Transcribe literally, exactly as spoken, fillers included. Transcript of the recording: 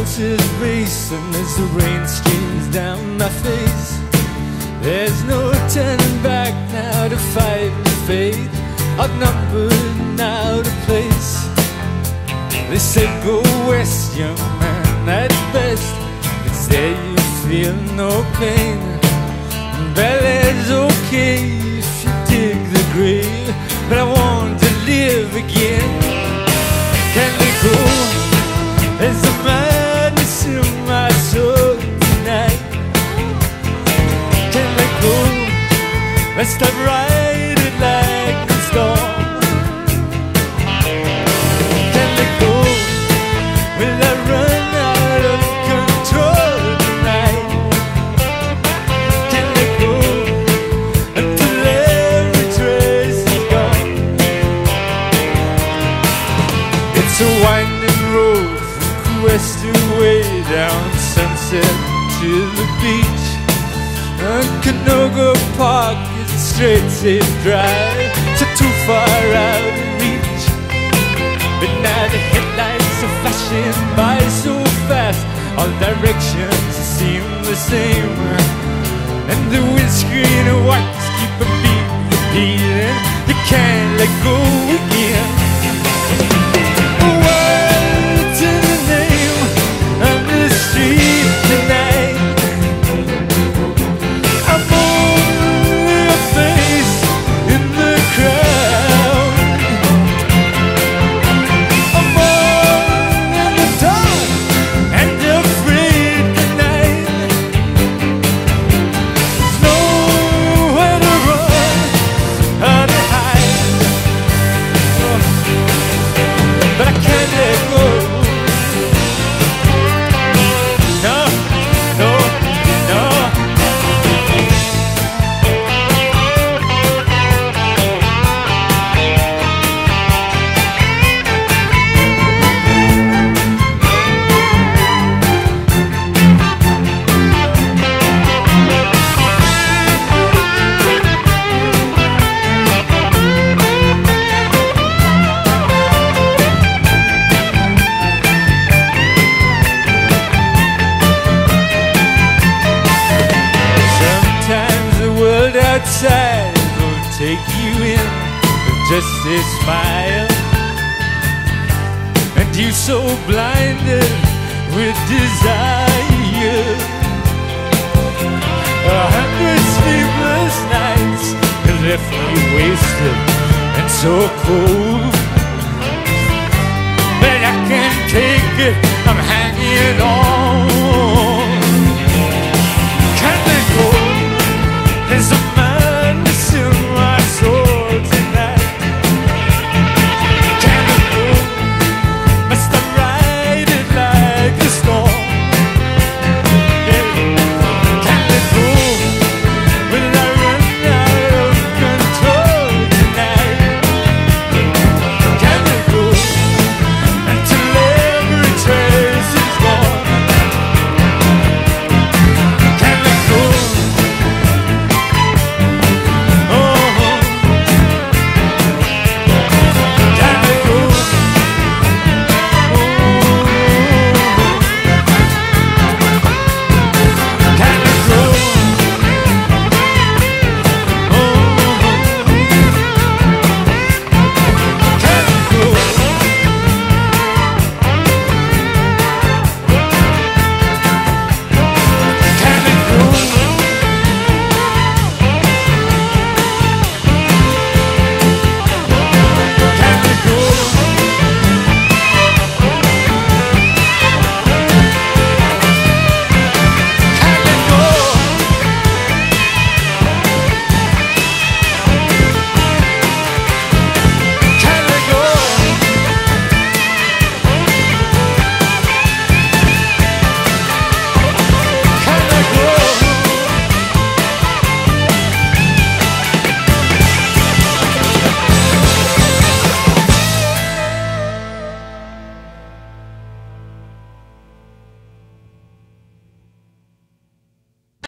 pulses racing as the rain streams down my face. There's no turning back now to fight with fate. Outnumbered now to place. They said go west, young man, that's best. It's there you feel no pain. Ballet's okay if you dig the grave, but I want to live again. Can't let go. There's a madness in my soul tonight. Can't let go. Let's stop riding like the storm. Can't let go. Will I run out of control tonight? Can't let go until every trace is gone. It's a winding road from west away down Sunset to the beach. And Canoga Park is a straight, safe drive, so too far out of reach. But now the headlights are flashing by so fast, all directions seem the same, and the windscreen wipes keep a beat repeating. You can't let go again. What's in the name of the street tonight? I'm only a face in the crowd. I'm alone in the dark and afraid tonight. There's nowhere to run or to hide, but I can't let go. No, no, no. Sometimes the world outside will take you in with just a smile, and you so blinded with desire. A hundred sleepless nights have left me wasted and so cold, but I can't take it, I'm hanging on.